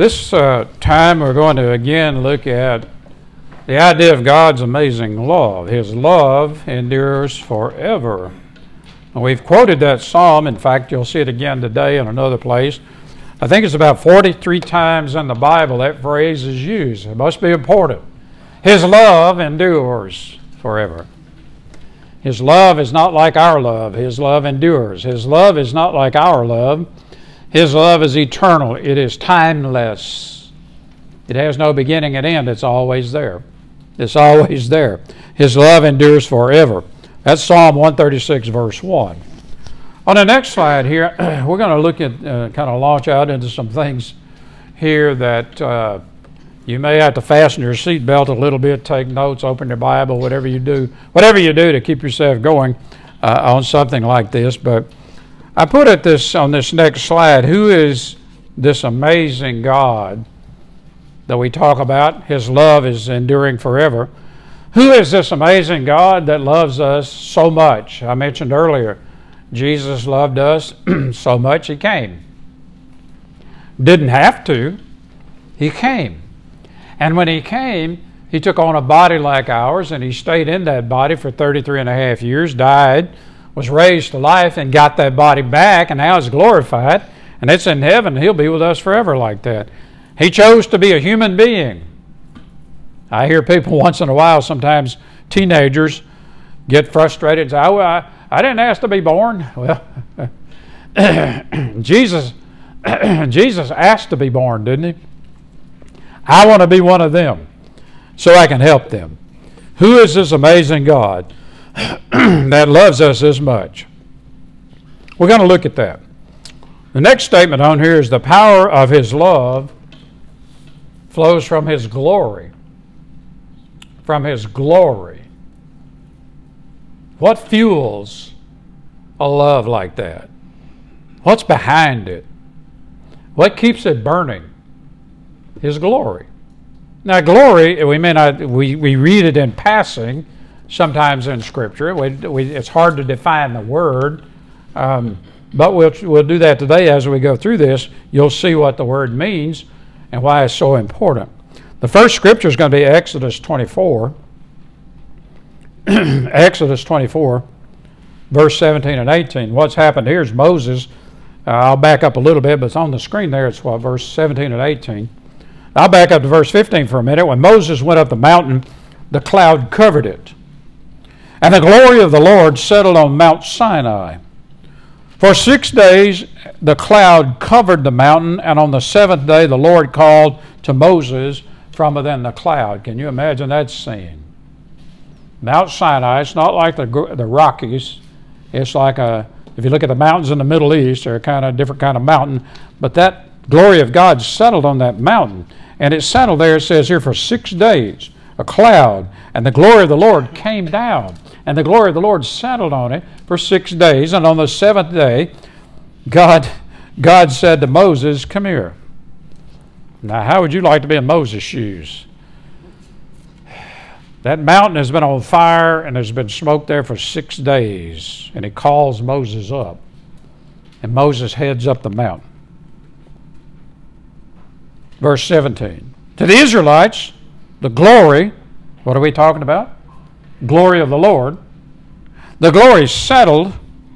This time we're going to again look at the idea of God's amazing love. His love endures forever. And we've quoted that psalm. In fact, you'll see it again today in another place. I think it's about 43 times in the Bible that phrase is used. It must be important. His love endures forever. His love is not like our love. His love endures. His love is not like our love. His love is eternal. It is timeless. It has no beginning and end. It's always there. It's always there. His love endures forever. That's Psalm 136, verse 1. On the next slide here, we're going to look at, kind of launch out into some things here that you may have to fasten your seatbelt a little bit, take notes, open your Bible, whatever you do to keep yourself going on something like this. But I put it on this next slide, who is this amazing God that we talk about? His love is enduring forever. Who is this amazing God that loves us so much? I mentioned earlier, Jesus loved us so much he came. Didn't have to. He came. And when he came, he took on a body like ours, and he stayed in that body for 33 and a half years, died, was raised to life, and got that body back, and now is glorified, and it's in heaven. He'll be with us forever like that. He chose to be a human being. I hear people once in a while, sometimes teenagers, get frustrated and say, I didn't ask to be born. Well, Jesus asked to be born, didn't he? I want to be one of them so I can help them. Who is this amazing God that loves us as much? We're going to look at that. The next statement on here is the power of his love flows from his glory. From his glory. What fuels a love like that? What's behind it? What keeps it burning? His glory. Now, glory, we read it in passing sometimes in Scripture. It's hard to define the word, but we'll do that today as we go through this. You'll see what the word means and why it's so important. The first Scripture is going to be Exodus 24. Exodus 24, verse 17 and 18. What's happened here is Moses, I'll back up a little bit, but it's on the screen there. It's verse 17 and 18. I'll back up to verse 15 for a minute. When Moses went up the mountain, the cloud covered it, and the glory of the Lord settled on Mount Sinai. For 6 days the cloud covered the mountain, and on the seventh day the Lord called to Moses from within the cloud. Can you imagine that scene? Mount Sinai, it's not like the Rockies. It's like if you look at the mountains in the Middle East, they're a kind of different kind of mountain, but that glory of God settled on that mountain. And it settled there, it says here, for 6 days, a cloud, and the glory of the Lord came down. And the glory of the Lord settled on it for 6 days. And on the seventh day, God said to Moses, come here. Now, how would you like to be in Moses' shoes? That mountain has been on fire, and there's been smoke there for 6 days. And he calls Moses up. And Moses heads up the mountain. Verse 17. To the Israelites, the glory, what are we talking about? Glory of the Lord. The glory settled.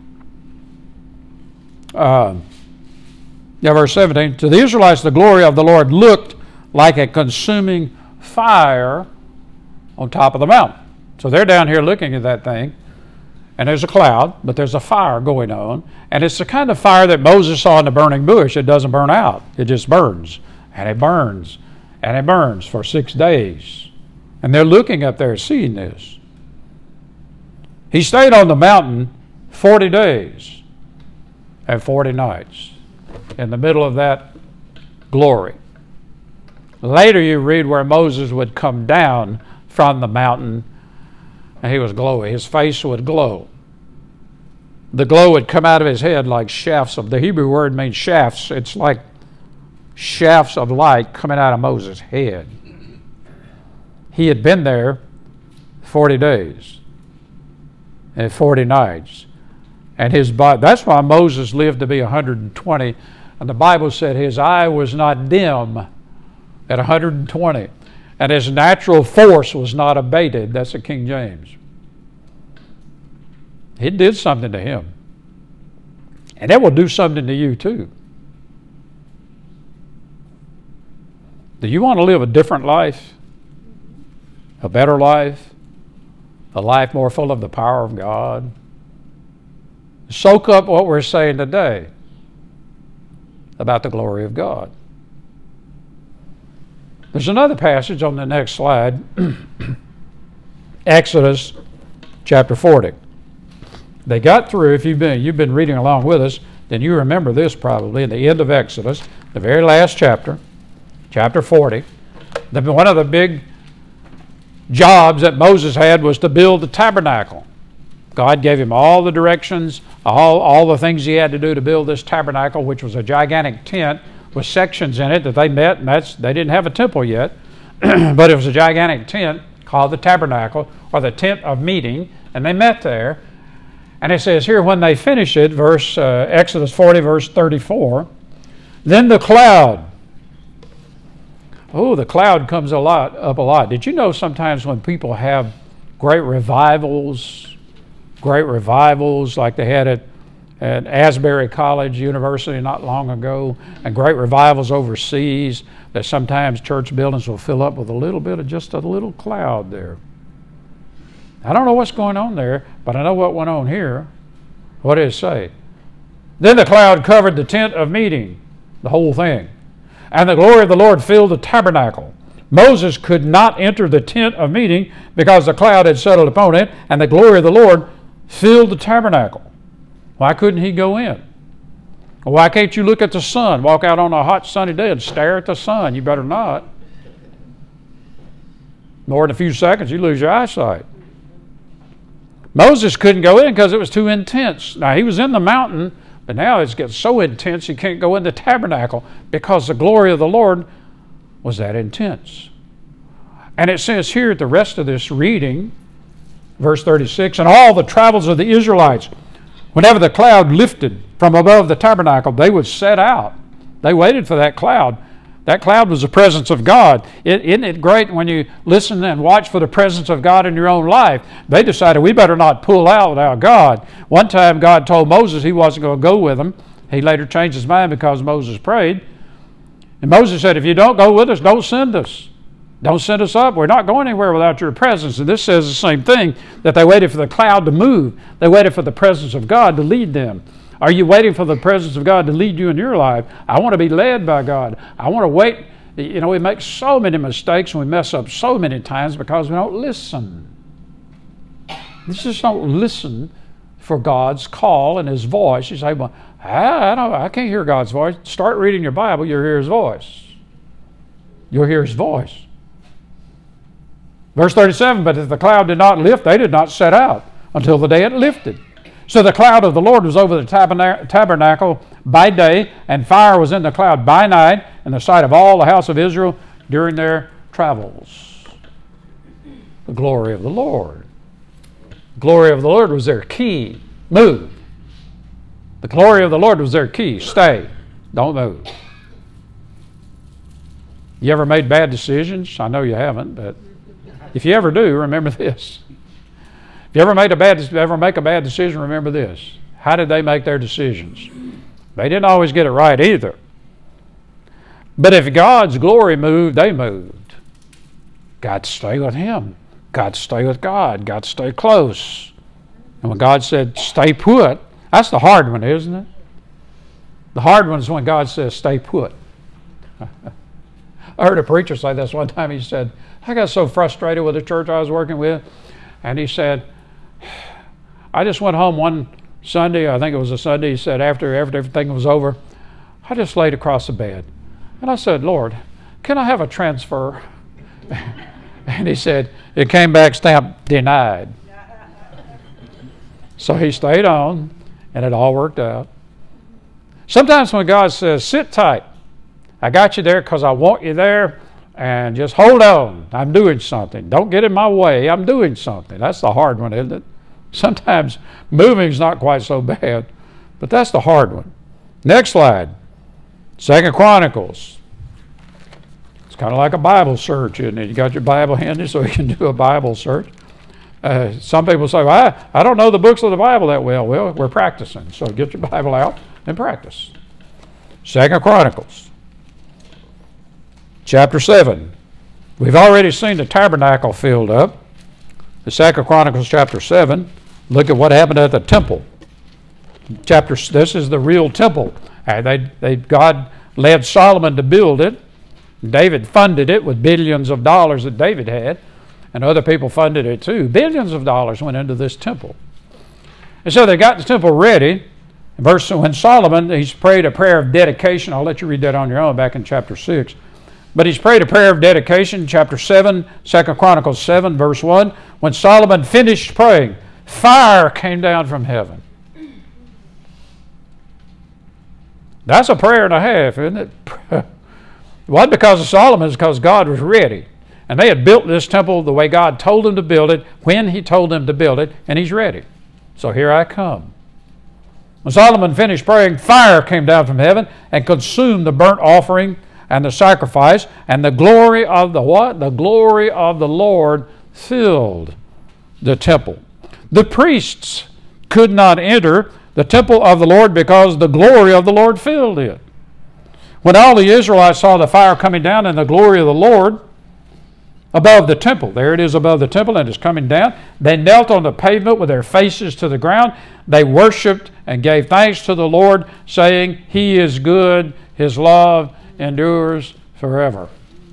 Verse 17. To the Israelites, the glory of the Lord looked like a consuming fire on top of the mountain. So they're down here looking at that thing, and there's a cloud, but there's a fire going on, and it's the kind of fire that Moses saw in the burning bush. It doesn't burn out. It just burns. And it burns, and it burns for 6 days. And they're looking up there seeing this. He stayed on the mountain 40 days and 40 nights in the middle of that glory. Later you read where Moses would come down from the mountain, and he was glowing. His face would glow. The glow would come out of his head like shafts of, the Hebrew word means shafts. It's like shafts of light coming out of Moses' head. He had been there 40 days and 40 nights. And his body, that's why Moses lived to be 120. And the Bible said his eye was not dim at 120. And his natural force was not abated. That's a King James. It did something to him. And it will do something to you too. Do you want to live a different life? A better life? A life more full of the power of God? Soak up what we're saying today about the glory of God. There's another passage on the next slide. Exodus chapter 40. They got through, if you've been reading along with us, then you remember this probably, in the end of Exodus, the very last chapter, chapter 40. One of the big jobs that Moses had was to build the tabernacle. God gave him all the directions, all the things he had to do to build this tabernacle, which was a gigantic tent with sections in it that they met, and they didn't have a temple yet, but it was a gigantic tent called the tabernacle, or the tent of meeting, and they met there. And it says here, when they finished it, Exodus 40, verse 34, then the cloud. Oh, the cloud comes up a lot. Did you know sometimes when people have great revivals like they had at Asbury College University not long ago, and great revivals overseas, that sometimes church buildings will fill up with a little bit of just a little cloud there. I don't know what's going on there, but I know what went on here. What did it say? Then the cloud covered the tent of meeting, the whole thing, and the glory of the Lord filled the tabernacle. Moses could not enter the tent of meeting because the cloud had settled upon it, and the glory of the Lord filled the tabernacle. Why couldn't he go in? Why can't you look at the sun, walk out on a hot sunny day and stare at the sun? You better not. More than a few seconds, you lose your eyesight. Moses couldn't go in because it was too intense. Now, he was in the mountain, but now it's getting so intense he can't go in the tabernacle because the glory of the Lord was that intense. And it says here at the rest of this reading, verse 36, and all the travels of the Israelites, whenever the cloud lifted from above the tabernacle, they would set out. They waited for that cloud. That cloud was the presence of God. Isn't it great when you listen and watch for the presence of God in your own life? They decided we better not pull out without God. One time God told Moses he wasn't going to go with them. He later changed his mind because Moses prayed. And Moses said, if you don't go with us, don't send us. Don't send us up. We're not going anywhere without your presence. And this says the same thing, that they waited for the cloud to move. They waited for the presence of God to lead them. Are you waiting for the presence of God to lead you in your life? I want to be led by God. I want to wait. You know, we make so many mistakes and we mess up so many times because we don't listen. We just don't listen for God's call and His voice. You say, well, I can't hear God's voice. Start reading your Bible, you'll hear His voice. You'll hear His voice. Verse 37, but if the cloud did not lift, they did not set out until the day it lifted. So the cloud of the Lord was over the tabernacle by day, and fire was in the cloud by night, in the sight of all the house of Israel during their travels. The glory of the Lord. The glory of the Lord was their key. Move. The glory of the Lord was their key. Stay. Don't move. You ever made bad decisions? I know you haven't, but if you ever do, remember this. If you ever make a bad decision, remember this. How did they make their decisions? They didn't always get it right either. But if God's glory moved, they moved. Got to stay with Him. Got to stay with God. Got to stay close. And when God said, stay put, that's the hard one, isn't it? The hard one is when God says, stay put. I heard a preacher say this one time. He said, I got so frustrated with the church I was working with. And he said, I just went home one Sunday, I think it was a Sunday, he said, after everything was over, I just laid across the bed. And I said, Lord, can I have a transfer? And he said, it came back stamped, denied. So he stayed on, and it all worked out. Sometimes when God says, sit tight, I got you there because I want you there, and just hold on. I'm doing something. Don't get in my way. I'm doing something. That's the hard one, isn't it? Sometimes moving's not quite so bad, but that's the hard one. Next slide. 2 Chronicles. It's kind of like a Bible search, isn't it? You got your Bible handy so you can do a Bible search. Some people say, well, I don't know the books of the Bible that well. Well, we're practicing, so get your Bible out and practice. 2 Chronicles, chapter 7. We've already seen the tabernacle filled up. The 2 Chronicles, chapter 7. Look at what happened at the temple. This is the real temple. God led Solomon to build it. David funded it with billions of dollars that David had, and other people funded it too. Billions of dollars went into this temple. And so they got the temple ready. When Solomon, he's prayed a prayer of dedication. I'll let you read that on your own back in chapter 6. But he's prayed a prayer of dedication, chapter 7, 2 Chronicles 7, verse 1. When Solomon finished praying, fire came down from heaven. That's a prayer and a half, isn't it? It wasn't because of Solomon, it's because God was ready. And they had built this temple the way God told them to build it, when he told them to build it, and he's ready. So here I come. When Solomon finished praying, fire came down from heaven and consumed the burnt offering and the sacrifice, and the glory of the what? The glory of the Lord filled the temple. The priests could not enter the temple of the Lord because the glory of the Lord filled it. When all the Israelites saw the fire coming down and the glory of the Lord above the temple, there it is above the temple and it's coming down, they knelt on the pavement with their faces to the ground. They worshiped and gave thanks to the Lord, saying, He is good, His love endures forever.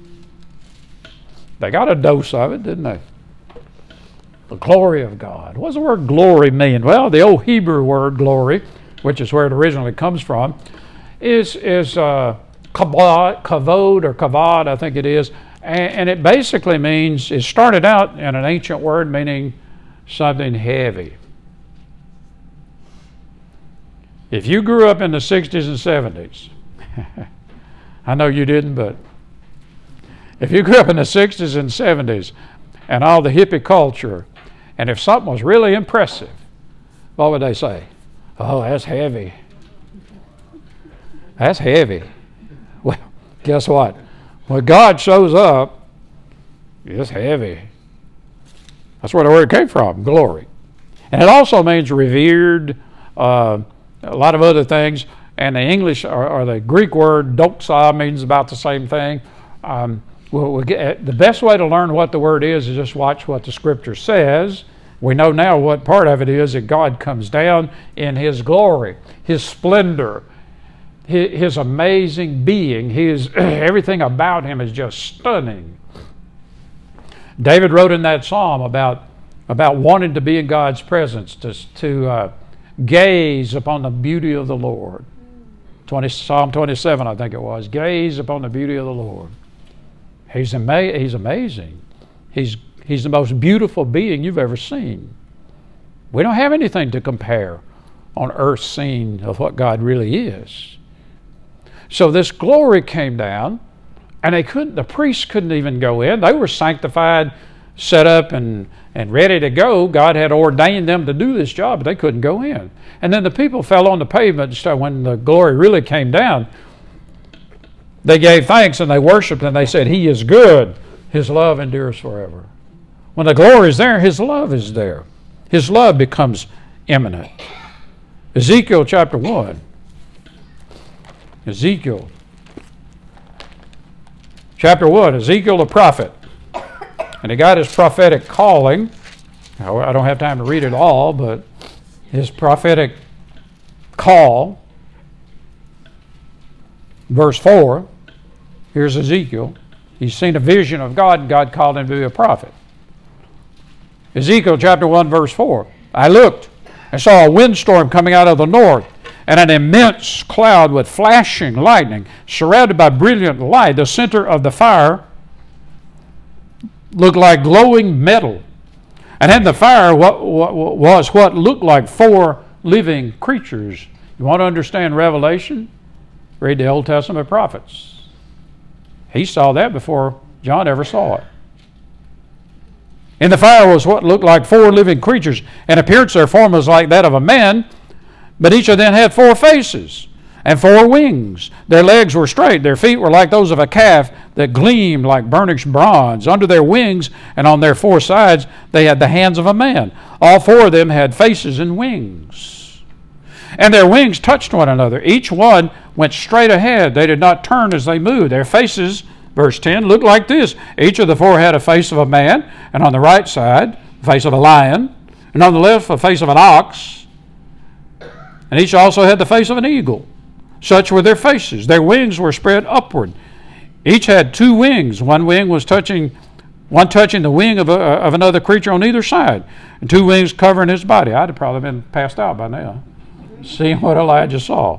They got a dose of it, didn't they? The glory of God. What does the word glory mean? Well, the old Hebrew word glory, which is where it originally comes from, is kavod or kavod, I think it is. And it basically means, it started out in an ancient word meaning something heavy. If you grew up in the 60s and 70s, I know you didn't, but if you grew up in the 60s and 70s and all the hippie culture, and if something was really impressive, what would they say? Oh, that's heavy. That's heavy. Well, guess what? When God shows up, it's heavy. That's where the word came from, glory. And it also means revered, a lot of other things. And the English or the Greek word doxa means about the same thing. The best way to learn what the word is just watch what the Scripture says. We know now what part of it is that God comes down in His glory, His splendor, His amazing being. Everything about Him is just stunning. David wrote in that psalm about wanting to be in God's presence, to gaze upon the beauty of the Lord. Psalm 27, I think it was. Gaze upon the beauty of the Lord. He's amazing. He's the most beautiful being you've ever seen. We don't have anything to compare on earth's scene of what God really is. So this glory came down, and the priests couldn't even go in. They were sanctified, set up, and ready to go. God had ordained them to do this job, but they couldn't go in. And then the people fell on the pavement. So when the glory really came down, they gave thanks and they worshiped and they said, He is good. His love endures forever. When the glory is there, His love is there. His love becomes imminent. Ezekiel chapter 1. Ezekiel chapter 1. Ezekiel the prophet. And he got his prophetic calling. Now, I don't have time to read it all, but his prophetic call. Verse 4. Here's Ezekiel. He's seen a vision of God, and God called him to be a prophet. Ezekiel chapter 1, verse 4. I looked and saw a windstorm coming out of the north, and an immense cloud with flashing lightning, surrounded by brilliant light. The center of the fire looked like glowing metal. And in the fire was what looked like 4 living creatures. You want to understand Revelation? Read the Old Testament prophets. He saw that before John ever saw it. In the fire was what looked like 4 living creatures. In appearance their form was like that of a man, but each of them had 4 faces. and 4 wings. Their legs were straight. Their feet were like those of a calf that gleamed like burnished bronze. Under their wings and on their 4 sides they had the hands of a man. All 4 of them had faces and wings. And their wings touched one another. Each one went straight ahead. They did not turn as they moved. Their faces, verse 10, looked like this. Each of the 4 had a face of a man, and on the right side, the face of a lion, and on the left, a face of an ox. And each also had the face of an eagle. Such were their faces. Their wings were spread upward. Each had 2 wings. One wing was touching the wing of another creature on either side, and 2 wings covering his body. I'd have probably been passed out by now, seeing what Elijah saw.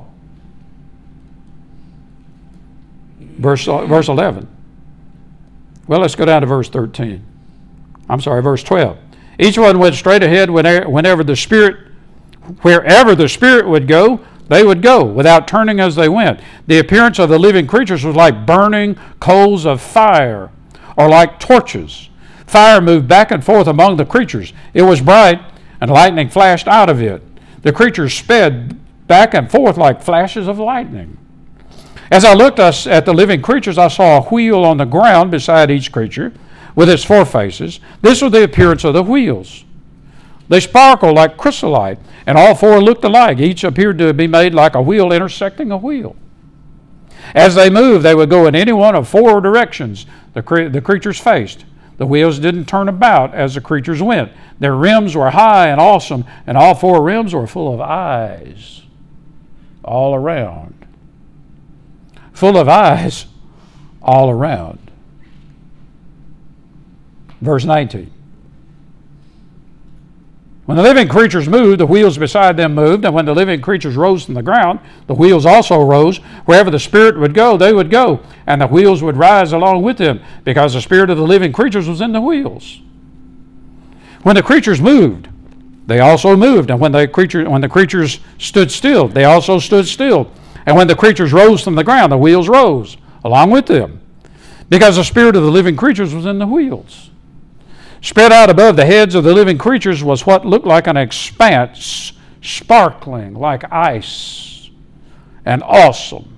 Verse 11. Well, let's go down to verse 13. Verse 12. Each one went straight ahead wherever the Spirit would go, they would go, without turning as they went. The appearance of the living creatures was like burning coals of fire, or like torches. Fire moved back and forth among the creatures. It was bright, and lightning flashed out of it. The creatures sped back and forth like flashes of lightning. As I looked at the living creatures, I saw a wheel on the ground beside each creature, with its 4 faces. This was the appearance of the wheels. They sparkled like chrysolite, and all 4 looked alike. Each appeared to be made like a wheel intersecting a wheel. As they moved, they would go in any one of 4 directions the creatures faced. The wheels didn't turn about as the creatures went. Their rims were high and awesome, and all 4 rims were full of eyes all around. Full of eyes all around. Verse 19. When the living creatures moved, the wheels beside them moved, and when the living creatures rose from the ground, the wheels also rose. Wherever the Spirit would go, they would go, and the wheels would rise along with them, because the spirit of the living creatures was in the wheels. When the creatures moved, they also moved, and when the creatures stood still, they also stood still. And when the creatures rose from the ground, the wheels rose along with them, because the spirit of the living creatures was in the wheels. Spread out above the heads of the living creatures was what looked like an expanse, sparkling like ice, and awesome.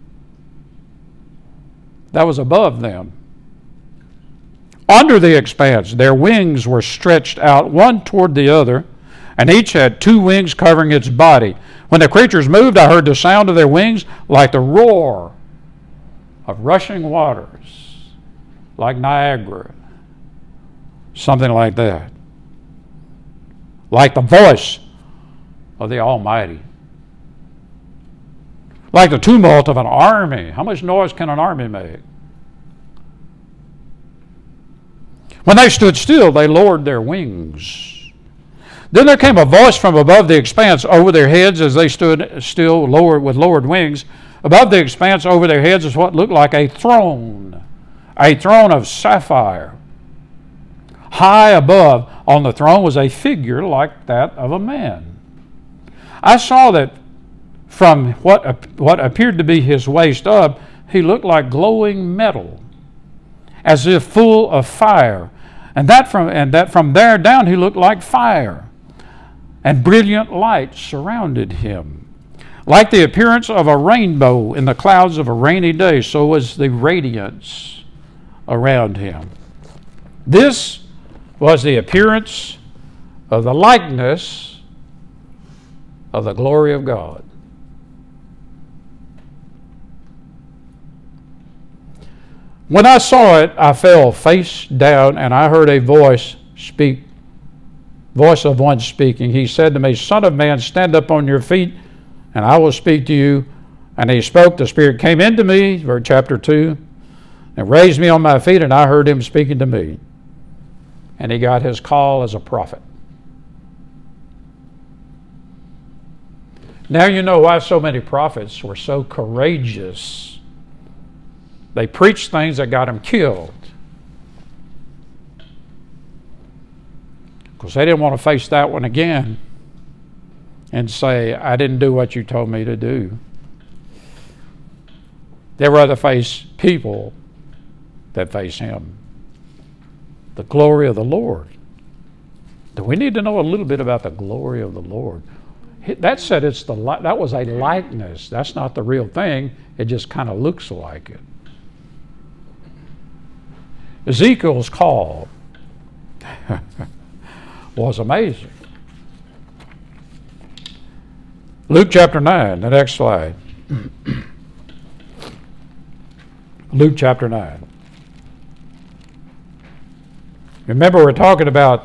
That was above them. Under the expanse, their wings were stretched out one toward the other, and each had 2 wings covering its body. When the creatures moved, I heard the sound of their wings like the roar of rushing waters, like Niagara. Something like that. Like the voice of the Almighty. Like the tumult of an army. How much noise can an army make? When they stood still, they lowered their wings. Then there came a voice from above the expanse over their heads as they stood still, with lowered wings. Above the expanse over their heads is what looked like a throne of sapphire. High above on the throne was a figure like that of a man. I saw that from what appeared to be his waist up, he looked like glowing metal, as if full of fire, and that from there down he looked like fire, and brilliant light surrounded him. Like the appearance of a rainbow in the clouds of a rainy day, so was the radiance around him. This was the appearance of the likeness of the glory of God. When I saw it, I fell face down, and I heard a voice of one speaking. He said to me, "Son of man, stand up on your feet, and I will speak to you." And he spoke. The Spirit came into me, verse chapter 2, and raised me on my feet, and I heard him speaking to me. And he got his call as a prophet. Now you know why so many prophets were so courageous. They preached things that got them killed, because they didn't want to face that one again and say, "I didn't do what you told me to do." They'd rather face people that face him. The glory of the Lord. Do we need to know a little bit about the glory of the Lord? That said, that was a likeness. That's not the real thing. It just kind of looks like it. Ezekiel's call was amazing. Luke chapter 9, the next slide. Luke chapter 9. Remember, we're talking about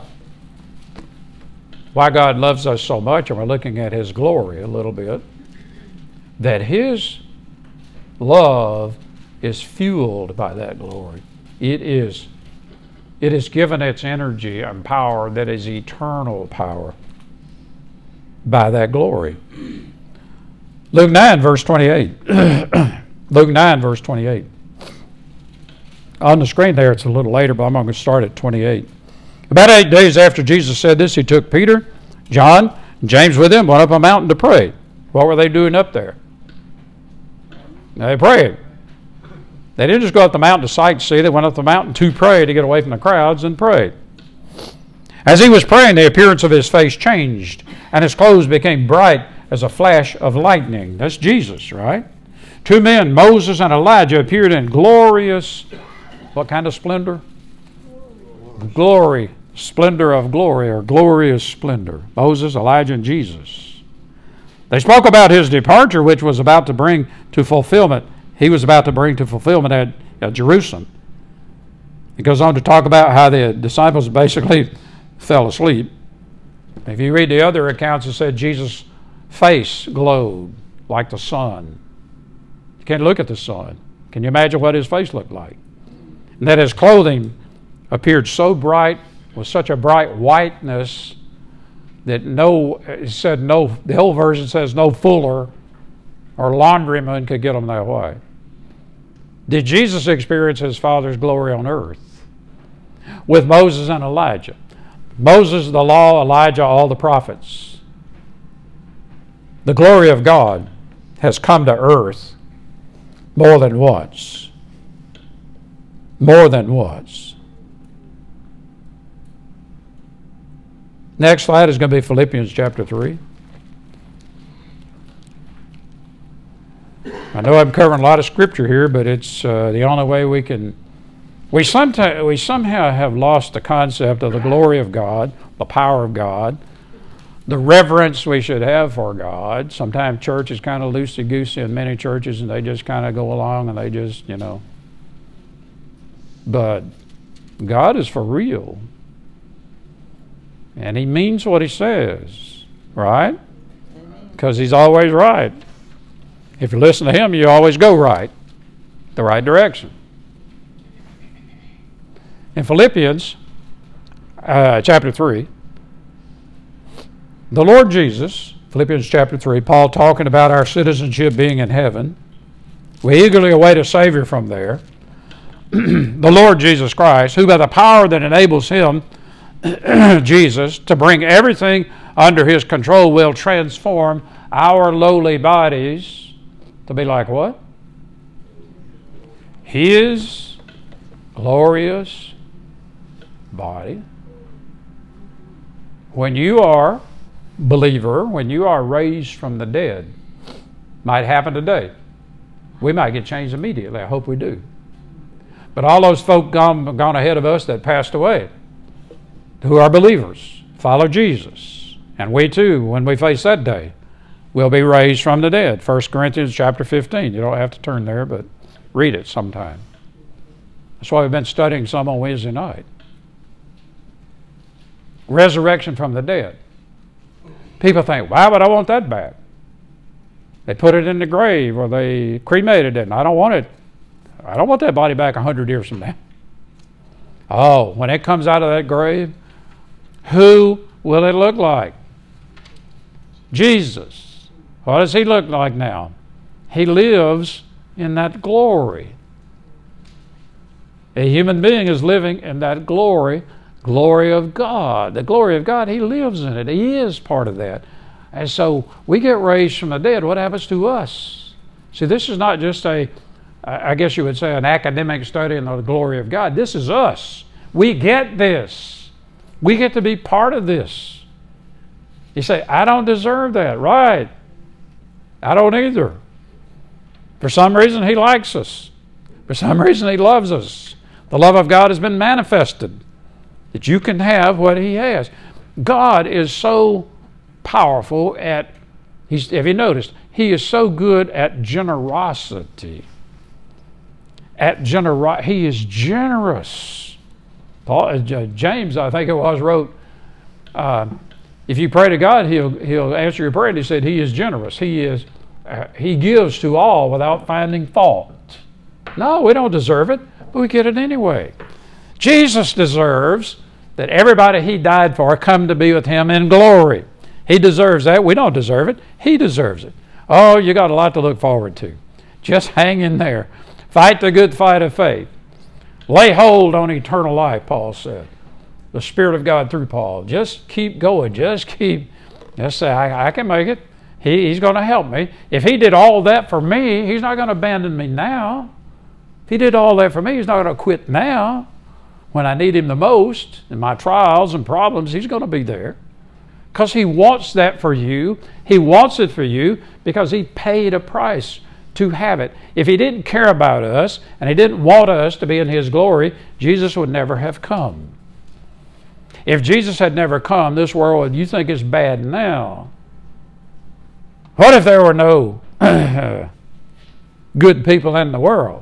why God loves us so much, and we're looking at His glory a little bit. That His love is fueled by that glory. It is given its energy and power that is eternal power by that glory. Luke 9, verse 28. Luke 9, verse 28. On the screen there, it's a little later, but I'm going to start at 28. About 8 days after Jesus said this, He took Peter, John, and James with Him, went up a mountain to pray. What were they doing up there? They prayed. They didn't just go up the mountain to sightsee. They went up the mountain to pray, to get away from the crowds, and prayed. As He was praying, the appearance of His face changed, and His clothes became bright as a flash of lightning. That's Jesus, right? Two men, Moses and Elijah, appeared in glorious, what kind of splendor? Glory, splendor of glory, or glorious splendor. Moses, Elijah, and Jesus. They spoke about His departure, which was about to bring to fulfillment. He was about to bring to fulfillment at Jerusalem. He goes on to talk about how the disciples basically fell asleep. If you read the other accounts, it said Jesus' face glowed like the sun. You can't look at the sun. Can you imagine what His face looked like? And that His clothing appeared so bright, with such a bright whiteness, that the whole version says no fuller or laundryman could get them that white. Did Jesus experience His Father's glory on earth? With Moses and Elijah. Moses, the law, Elijah, all the prophets. The glory of God has come to earth more than once. More than once. Next slide is going to be Philippians chapter 3. I know I'm covering a lot of scripture here, but it's the only way we can. We somehow have lost the concept of the glory of God, the power of God, the reverence we should have for God. Sometimes church is kind of loosey-goosey in many churches, and they just kind of go along and they just, But God is for real. And He means what He says, right? Because He's always right. If you listen to Him, you always go right, the right direction. In Philippians chapter 3, the Lord Jesus, Philippians chapter 3, Paul talking about our citizenship being in heaven. We eagerly await a Savior from there. The Lord Jesus Christ, who by the power that enables Him, Jesus, to bring everything under His control will transform our lowly bodies to be like what? His glorious body. When you are, believer, when you are raised from the dead, might happen today. We might get changed immediately. I hope we do. But all those folk gone ahead of us that passed away, who are believers, follow Jesus. And we too, when we face that day, will be raised from the dead. 1 Corinthians chapter 15. You don't have to turn there, but read it sometime. That's why we've been studying some on Wednesday night. Resurrection from the dead. People think, why would I want that back? They put it in the grave or they cremated it, and I don't want it. I don't want that body back 100 years from now. Oh, when it comes out of that grave, who will it look like? Jesus. What does He look like now? He lives in that glory. A human being is living in that glory of God. The glory of God, He lives in it. He is part of that. And so we get raised from the dead. What happens to us? See, this is not just I guess you would say, an academic study in the glory of God. This is us. We get this. We get to be part of this. You say, I don't deserve that. Right. I don't either. For some reason, He likes us. For some reason, He loves us. The love of God has been manifested that you can have what He has. God is so powerful at, have you noticed, He is so good at generosity. He is generous. James, I think it was, wrote, if you pray to God, He'll answer your prayer. And he said He is generous. He gives to all without finding fault. No, we don't deserve it, but we get it anyway. Jesus deserves that everybody He died for come to be with Him in glory. He deserves that. We don't deserve it. He deserves it. Oh, you got a lot to look forward to. Just hang in there. Fight the good fight of faith. Lay hold on eternal life, Paul said. The Spirit of God through Paul. Just keep going. Just say, I can make it. He's going to help me. If He did all that for me, He's not going to abandon me now. If He did all that for me, He's not going to quit now. When I need Him the most, in my trials and problems, He's going to be there. Because He wants that for you. He wants it for you because He paid a price to have it. If He didn't care about us and He didn't want us to be in His glory, Jesus would never have come. If Jesus had never come, this world, you think is bad now. What if there were no good people in the world?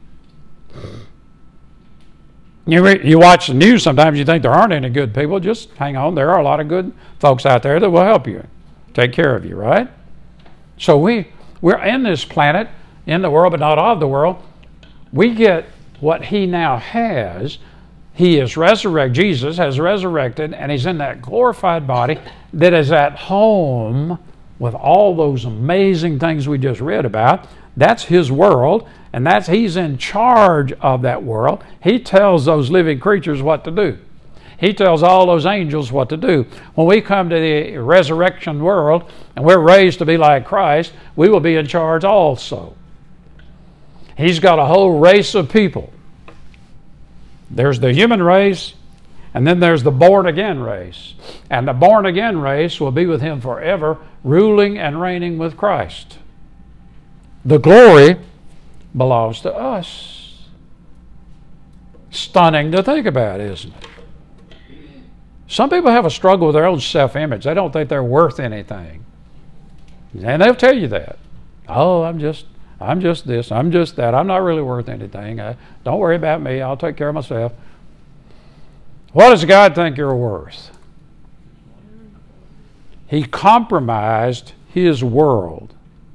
You watch the news, sometimes you think there aren't any good people. Just hang on. There are a lot of good folks out there that will help you, take care of you, right? So we're in this planet, in the world, but not of the world. We get what He now has. He is resurrected. Jesus has resurrected, and He's in that glorified body that is at home with all those amazing things we just read about. That's His world, and He's in charge of that world. He tells those living creatures what to do. He tells all those angels what to do. When we come to the resurrection world and we're raised to be like Christ, we will be in charge also. He's got a whole race of people. There's the human race, and then there's the born-again race. And the born-again race will be with Him forever, ruling and reigning with Christ. The glory belongs to us. Stunning to think about, isn't it? Some people have a struggle with their own self-image. They don't think they're worth anything. And they'll tell you that. Oh, I'm just this, I'm just that. I'm not really worth anything. Don't worry about me. I'll take care of myself. What does God think you're worth? He compromised His world,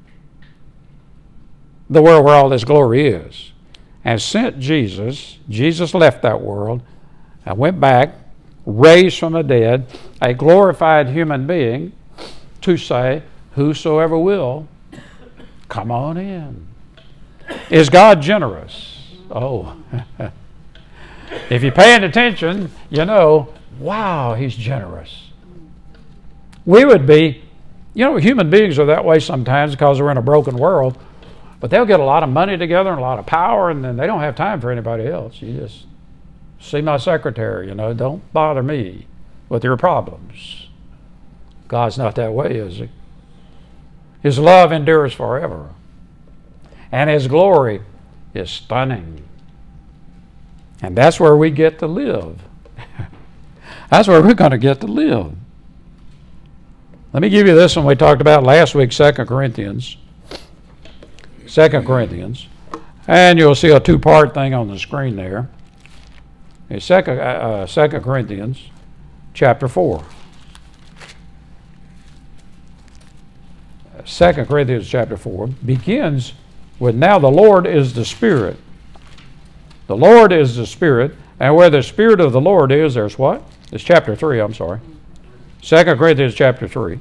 the world where all this glory is, and sent Jesus. Jesus left that world and went back, raised from the dead, a glorified human being, to say, whosoever will, come on in. Is God generous? Oh. If you're paying attention, you know, wow, He's generous. We would be, human beings are that way sometimes because we're in a broken world, but they'll get a lot of money together and a lot of power, and then they don't have time for anybody else. You just see my secretary, don't bother me with your problems. God's not that way, is He? His love endures forever. And His glory is stunning. And that's where we get to live. That's where we're going to get to live. Let me give you this one we talked about last week, 2 Corinthians. 2 Corinthians. And you'll see a two-part thing on the screen there. It's 2 Corinthians chapter 4. 2 Corinthians chapter 4 begins with, now the Lord is the Spirit. The Lord is the Spirit, and where the Spirit of the Lord is, there's what? It's chapter 3, I'm sorry. 2 Corinthians chapter 3.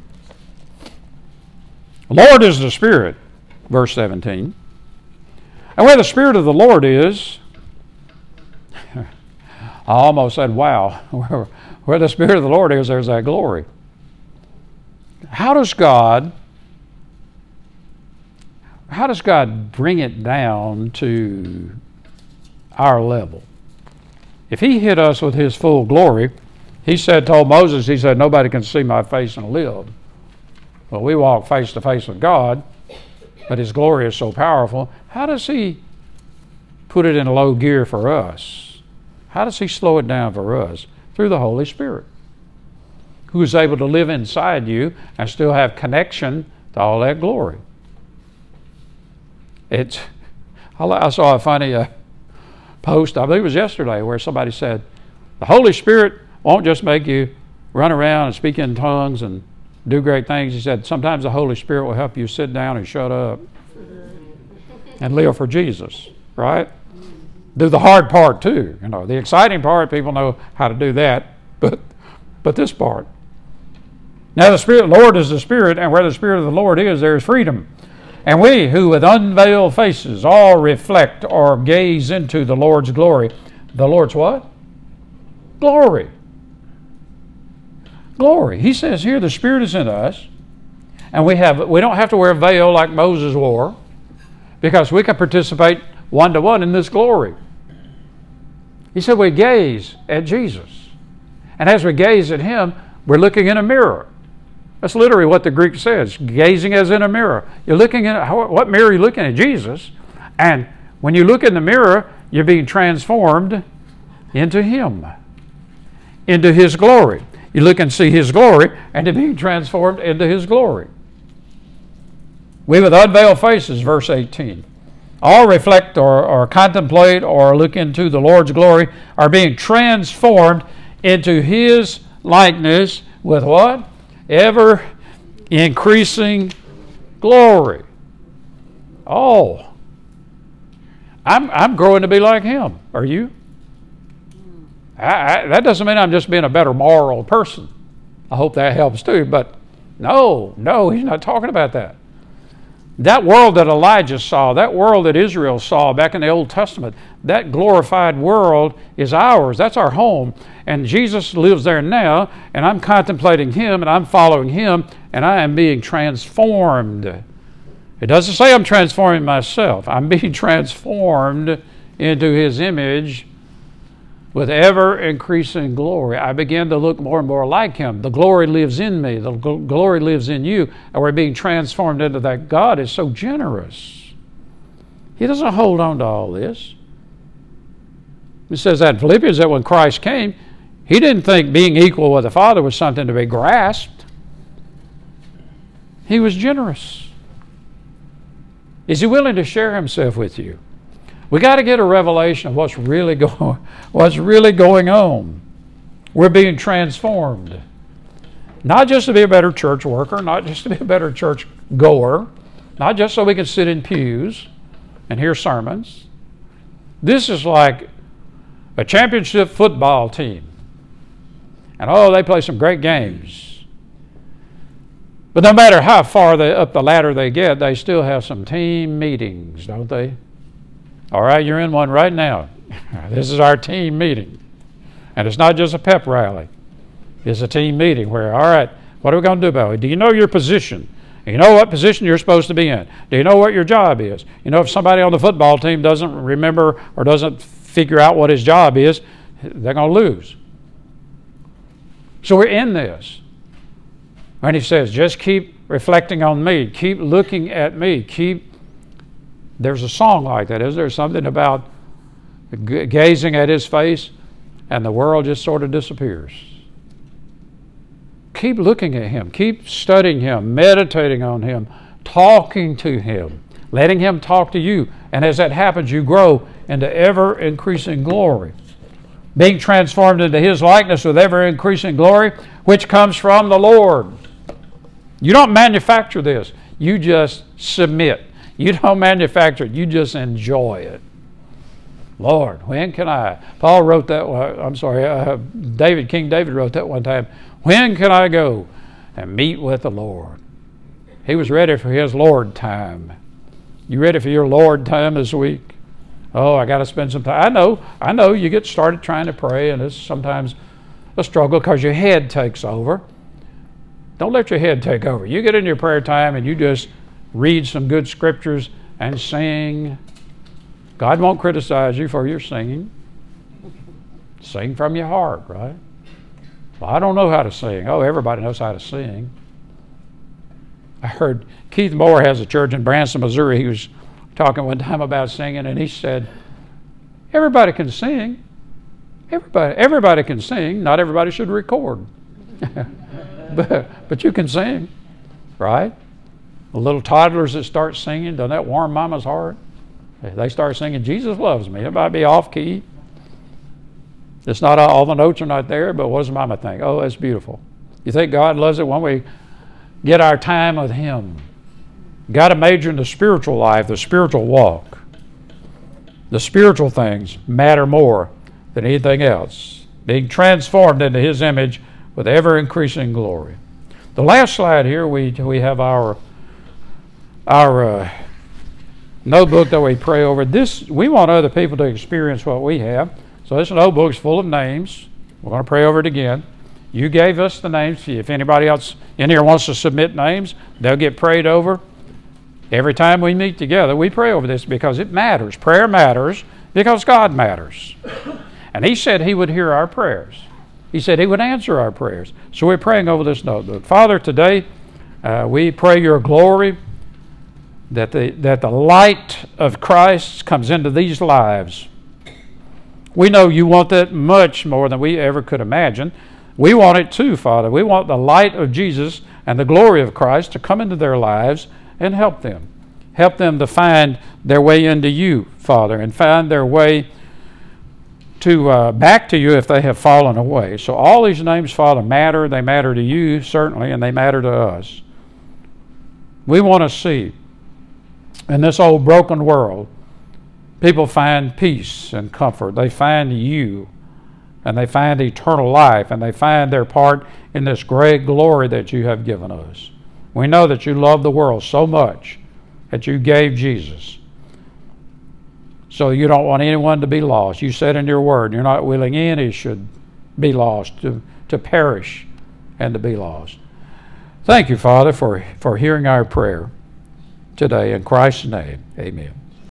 The Lord is the Spirit, verse 17. And where the Spirit of the Lord is, I almost said, wow, where the Spirit of the Lord is, there's that glory. How does God bring it down to our level? If He hit us with His full glory, He told Moses, he said, nobody can see my face and live. Well, we walk face to face with God, but his glory is so powerful. How does he put it in low gear for us? How does he slow it down for us? Through the Holy Spirit, who is able to live inside you and still have connection to all that glory. I saw a funny post, I believe it was yesterday, where somebody said, the Holy Spirit won't just make you run around and speak in tongues and do great things. He said, sometimes the Holy Spirit will help you sit down and shut up and live for Jesus, right? Do the hard part too. The exciting part, people know how to do that, but this part. Now the Lord is the Spirit, and where the Spirit of the Lord is, there is freedom. And we who with unveiled faces all reflect or gaze into the Lord's glory. The Lord's what? Glory. Glory. He says here the Spirit is in us, and we don't have to wear a veil like Moses wore, because we can participate one-to-one in this glory. He said we gaze at Jesus. And as we gaze at him, we're looking in a mirror. That's literally what the Greek says, gazing as in a mirror. You're looking in what mirror are you looking at? Jesus. And when you look in the mirror, you're being transformed into him, into his glory. You look and see his glory, and you're being transformed into his glory. We with unveiled faces, verse 18, all reflect or contemplate or look into the Lord's glory, are being transformed into his likeness with what? Ever increasing glory. Oh, I'm growing to be like him. Are you? That doesn't mean I'm just being a better moral person. I hope that helps too, but no, he's not talking about that. That world that Elijah saw, that world that Israel saw back in the Old Testament, that glorified world is ours. That's our home. And Jesus lives there now, and I'm contemplating him, and I'm following him, and I am being transformed. It doesn't say I'm transforming myself. I'm being transformed into his image with ever-increasing glory. I begin to look more and more like him. The glory lives in me. The glory lives in you. And we're being transformed into that. God is so generous. He doesn't hold on to all this. It says that in Philippians that when Christ came, he didn't think being equal with the Father was something to be grasped. He was generous. Is he willing to share himself with you? We got to get a revelation of what's really going on. We're being transformed. Not just to be a better church worker, not just to be a better church goer, not just so we can sit in pews and hear sermons. This is like a championship football team. And they play some great games. But no matter how far up the ladder they get, they still have some team meetings, don't they? All right, you're in one right now. This is our team meeting. And it's not just a pep rally. It's a team meeting where, all right, what are we going to do about it? Do you know your position? Do you know what position you're supposed to be in? Do you know what your job is? If somebody on the football team doesn't remember or doesn't figure out what his job is, they're going to lose. So we're in this. And he says, just keep reflecting on me. Keep looking at me. There's a song like that, is there? Something about gazing at his face and the world just sort of disappears. Keep looking at him. Keep studying him, meditating on him, talking to him, letting him talk to you. And as that happens, you grow into ever-increasing glory, being transformed into his likeness with ever-increasing glory, which comes from the Lord. You don't manufacture this. You just submit. You don't manufacture it. You just enjoy it. Lord, when can I? Paul wrote that. King David wrote that one time. When can I go and meet with the Lord? He was ready for his Lord time. You ready for your Lord time this week? Oh, I got to spend some time. I know. You get started trying to pray, and it's sometimes a struggle because your head takes over. Don't let your head take over. You get in your prayer time and you just read some good scriptures and sing. God won't criticize you for your singing. Sing from your heart, right? Well, I don't know how to sing. Oh, everybody knows how to sing. I heard Keith Moore has a church in Branson, Missouri. He was talking one time about singing, and he said, everybody can sing. Everybody can sing. Not everybody should record. but you can sing, right? The little toddlers that start singing, doesn't that warm mama's heart? They start singing, Jesus loves me. It might be off key. It's not all the notes are not there, but what does mama think? Oh, that's beautiful. You think God loves it when we get our time with Him? Got to major in the spiritual life, the spiritual walk. The spiritual things matter more than anything else. Being transformed into His image with ever-increasing glory. The last slide here, we have our notebook that we pray over. This, we want other people to experience what we have. So this notebook's full of names. We're going to pray over it again. You gave us the names. If anybody else in here wants to submit names, they'll get prayed over. Every time we meet together, we pray over this because it matters. Prayer matters because God matters. And He said He would hear our prayers. He said He would answer our prayers. So we're praying over this notebook. Father, today we pray Your glory, that the light of Christ comes into these lives. We know You want that much more than we ever could imagine. We want it too, Father. We want the light of Jesus and the glory of Christ to come into their lives and help them. Help them to find their way into You, Father, and find their way to back to You if they have fallen away. So all these names, Father, matter. They matter to You, certainly, and they matter to us. We want to see in this old broken world, people find peace and comfort. They find You, and they find eternal life, and they find their part in this great glory that You have given us. We know that You love the world so much that You gave Jesus. So You don't want anyone to be lost. You said in Your word, You're not willing any should be lost, to perish and to be lost. Thank You, Father, for hearing our prayer today. In Christ's name, amen.